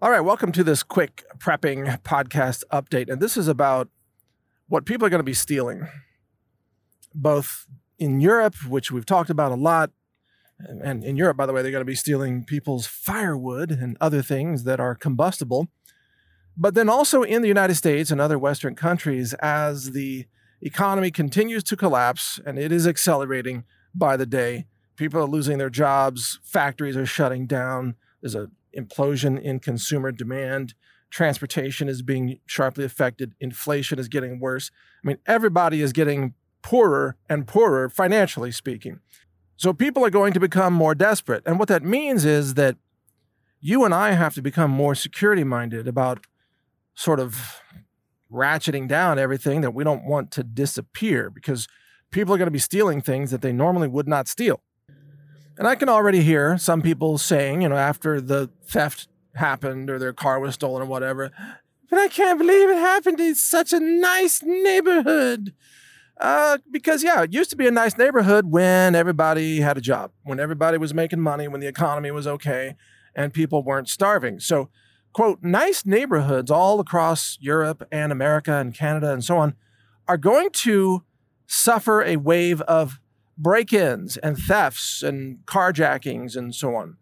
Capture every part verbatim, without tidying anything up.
All right, welcome to this quick prepping podcast update. And this is about what people are going to be stealing, both in Europe, which we've talked about a lot. And in Europe, by the way, they're going to be stealing people's firewood and other things that are combustible. But then also in the United States and other Western countries, as the economy continues to collapse, and it is accelerating by the day, people are losing their jobs, factories are shutting down, there's a implosion in consumer demand, transportation is being sharply affected, inflation is getting worse. I mean, everybody is getting poorer and poorer, financially speaking. So people are going to become more desperate. And what that means is that you and I have to become more security-minded about sort of ratcheting down everything that we don't want to disappear, because people are going to be stealing things that they normally would not steal. And I can already hear some people saying, you know, after the theft happened or their car was stolen or whatever, but I can't believe it happened in such a nice neighborhood. Uh, because, yeah, it used to be a nice neighborhood when everybody had a job, when everybody was making money, when the economy was okay, and people weren't starving. So, quote, nice neighborhoods all across Europe and America and Canada and so on are going to suffer a wave of break-ins and thefts and carjackings and so on.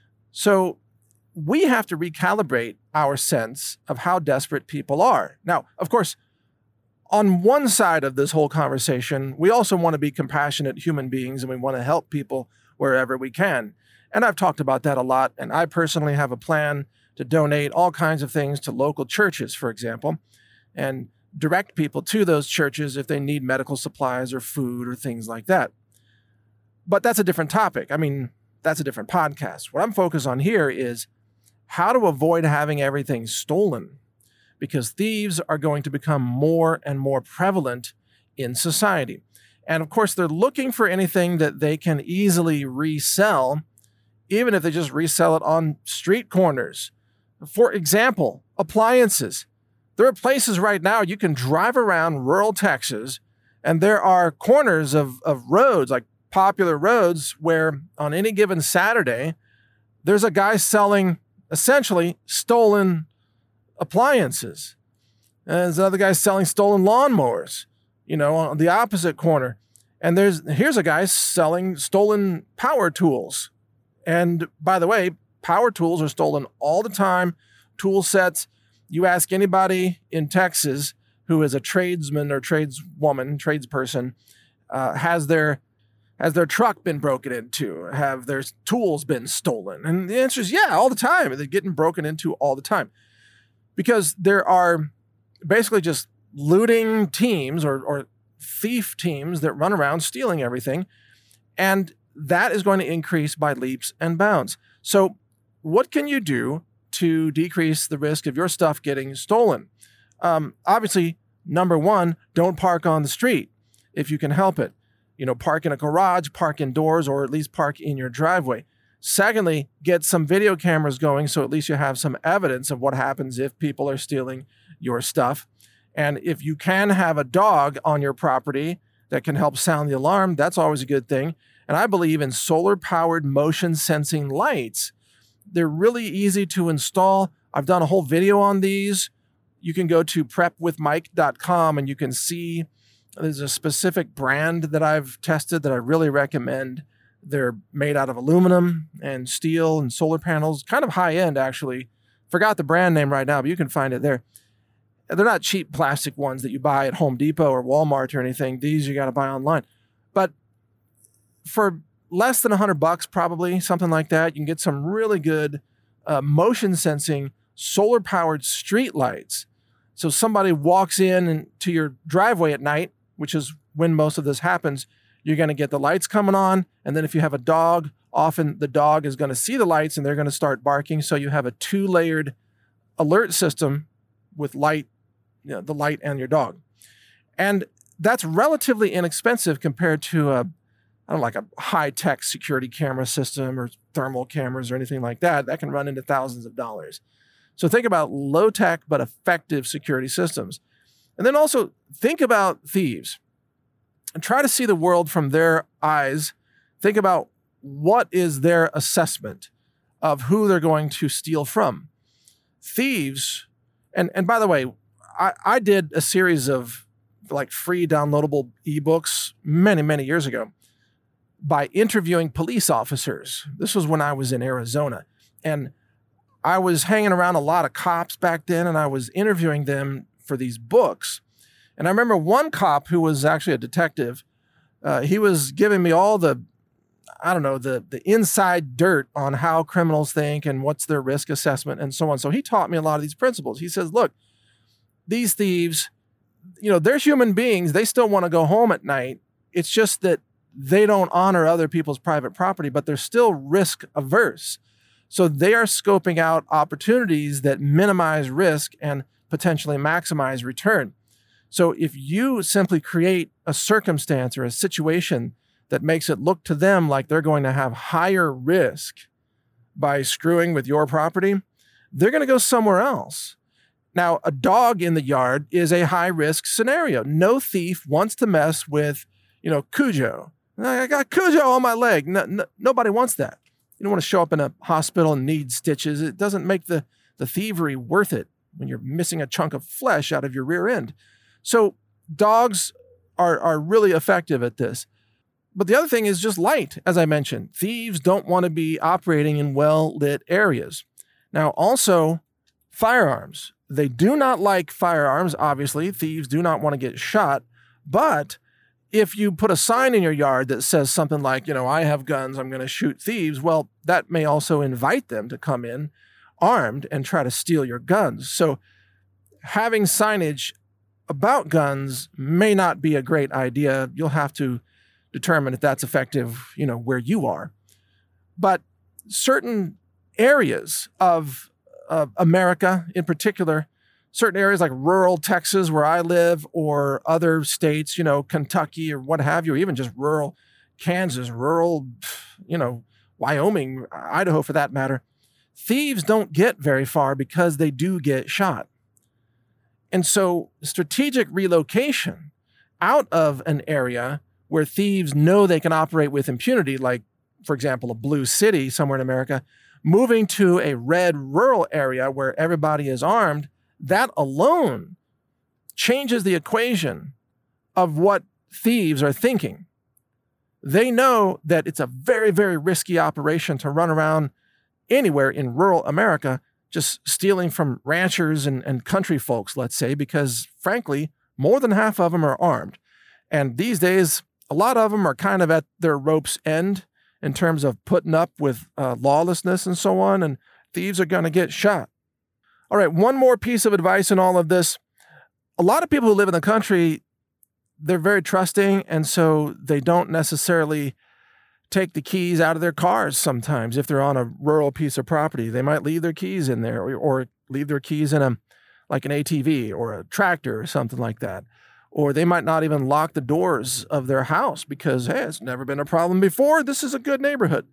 So we have to recalibrate our sense of how desperate people are. Now, of course, on one side of this whole conversation, we also want to be compassionate human beings and we want to help people wherever we can. And I've talked about that a lot. And I personally have a plan to donate all kinds of things to local churches, for example, and direct people to those churches if they need medical supplies or food or things like that. But that's a different topic. I mean, that's a different podcast. What I'm focused on here is how to avoid having everything stolen, because thieves are going to become more and more prevalent in society. And of course, they're looking for anything that they can easily resell, even if they just resell it on street corners. For example, appliances. There are places right now you can drive around rural Texas, and there are corners of, of roads, like popular roads, where on any given Saturday, there's a guy selling essentially stolen appliances. And there's another guy selling stolen lawnmowers, you know, on the opposite corner. And there's here's a guy selling stolen power tools. And by the way, power tools are stolen all the time, tool sets. You ask anybody in Texas who is a tradesman or tradeswoman, tradesperson, uh, has their has their truck been broken into? Have their tools been stolen? And the answer is yeah, all the time. They're getting broken into all the time. Because there are basically just looting teams or, or thief teams that run around stealing everything. And that is going to increase by leaps and bounds. So what can you do to decrease the risk of your stuff getting stolen? Um, obviously, number one, don't park on the street if you can help it. You know, park in a garage, park indoors, or at least park in your driveway. Secondly, get some video cameras going so at least you have some evidence of what happens if people are stealing your stuff. And if you can have a dog on your property that can help sound the alarm, that's always a good thing. And I believe in solar-powered motion sensing lights. They're really easy to install. I've done a whole video on these. You can go to prep with mike dot com and you can see there's a specific brand that I've tested that I really recommend. They're made out of aluminum and steel and solar panels, kind of high end, actually. Forgot the brand name right now, but you can find it there. They're not cheap plastic ones that you buy at Home Depot or Walmart or anything. These you got to buy online. But for less than a hundred bucks, probably something like that, you can get some really good uh, motion sensing solar powered street lights. So somebody walks in and to your driveway at night, which is when most of this happens, you're going to get the lights coming on. And then if you have a dog, often the dog is going to see the lights and they're going to start barking. So you have a two-layered alert system with light, you know, the light and your dog. And that's relatively inexpensive compared to a, I don't know, like a high-tech security camera system or thermal cameras or anything like that. That can run into thousands of dollars. So think about low-tech but effective security systems. And then also think about thieves and try to see the world from their eyes. Think about what is their assessment of who they're going to steal from. thieves, and, and by the way, I, I did a series of like free downloadable ebooks many, many years ago by interviewing police officers. This was when I was in Arizona. And I was hanging around a lot of cops back then, and I was interviewing them for these books. And I remember one cop who was actually a detective, uh, he was giving me all the, I don't know, the, the inside dirt on how criminals think and what's their risk assessment and so on. So he taught me a lot of these principles. He says, look, these thieves, you know, they're human beings. They still want to go home at night. It's just that they don't honor other people's private property, but they're still risk averse. So they are scoping out opportunities that minimize risk and potentially maximize return. So if you simply create a circumstance or a situation that makes it look to them like they're going to have higher risk by screwing with your property, they're going to go somewhere else. Now, a dog in the yard is a high-risk scenario. No thief wants to mess with, you know, Cujo. I got Cujo on my leg. No, no, nobody wants that. You don't want to show up in a hospital and need stitches. It doesn't make the, the thievery worth it when you're missing a chunk of flesh out of your rear end. So dogs are, are really effective at this. But the other thing is just light, as I mentioned. Thieves don't want to be operating in well-lit areas. Now, also, firearms. They do not like firearms, obviously. Thieves do not want to get shot. But if you put a sign in your yard that says something like, you know, I have guns, I'm going to shoot thieves, well, that may also invite them to come in armed and try to steal your guns. So having signage about guns may not be a great idea. You'll have to determine if that's effective, you know, where you are. But certain areas of uh, America in particular, certain areas like rural Texas where I live, or other states, you know, Kentucky or what have you, or even just rural Kansas, rural, you know, Wyoming, Idaho for that matter, thieves don't get very far because they do get shot. And so strategic relocation out of an area where thieves know they can operate with impunity, like, for example, a blue city somewhere in America, moving to a red rural area where everybody is armed, that alone changes the equation of what thieves are thinking. They know that it's a very, very risky operation to run around anywhere in rural America just stealing from ranchers and, and country folks, let's say, because frankly, more than half of them are armed. And these days, a lot of them are kind of at their rope's end in terms of putting up with uh, lawlessness and so on, and thieves are going to get shot. All right, one more piece of advice in all of this. A lot of people who live in the country, they're very trusting, and so they don't necessarily take the keys out of their cars sometimes. If they're on a rural piece of property, they might leave their keys in there, or, or leave their keys in a like an A T V or a tractor or something like that. Or they might not even lock the doors of their house because, hey, it's never been a problem before. This is a good neighborhood.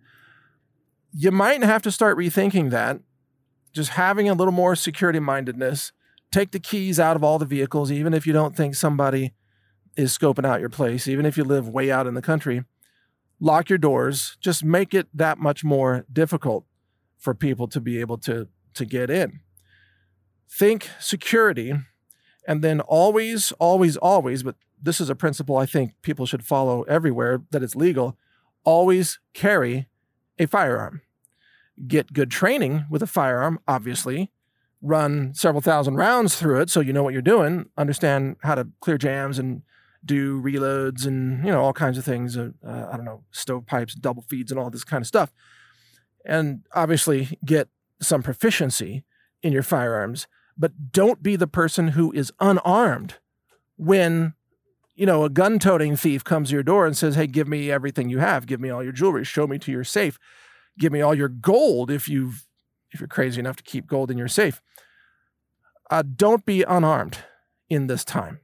You might have to start rethinking that. Just having a little more security mindedness. Take the keys out of all the vehicles, even if you don't think somebody is scoping out your place, even if you live way out in the country. Lock your doors. Just make it that much more difficult for people to be able to, to get in. Think security, and then always, always, always, but this is a principle I think people should follow everywhere, that it's legal, always carry a firearm. Get good training with a firearm, obviously. Run several thousand rounds through it so you know what you're doing. Understand how to clear jams and do reloads and, you know, all kinds of things. Uh, uh, I don't know, stovepipes, double feeds, and all this kind of stuff. And obviously get some proficiency in your firearms. But don't be the person who is unarmed when, you know, a gun-toting thief comes to your door and says, hey, give me everything you have. Give me all your jewelry. Show me to your safe. Give me all your gold if you've if you're crazy enough to keep gold in your safe. Uh, don't be unarmed in this time.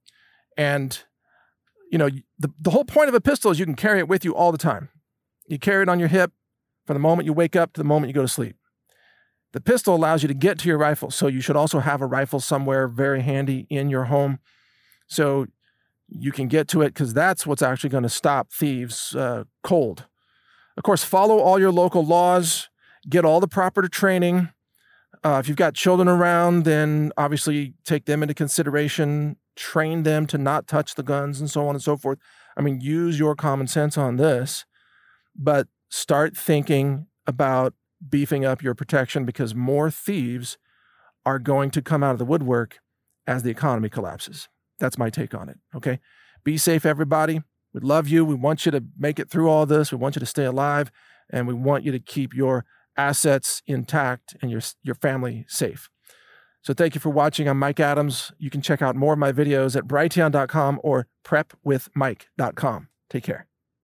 And, you know, the, the whole point of a pistol is you can carry it with you all the time. You carry it on your hip from the moment you wake up to the moment you go to sleep. The pistol allows you to get to your rifle, so you should also have a rifle somewhere very handy in your home so you can get to it, because that's what's actually going to stop thieves uh, cold. Of course, follow all your local laws, get all the proper training, Uh, if you've got children around, then obviously take them into consideration, train them to not touch the guns and so on and so forth. I mean, use your common sense on this, but start thinking about beefing up your protection, because more thieves are going to come out of the woodwork as the economy collapses. That's my take on it. Okay. Be safe, everybody. We love you. We want you to make it through all this. We want you to stay alive, and we want you to keep your assets intact and your, your family safe. So thank you for watching. I'm Mike Adams. You can check out more of my videos at brighteon dot com or prep with mike dot com. Take care.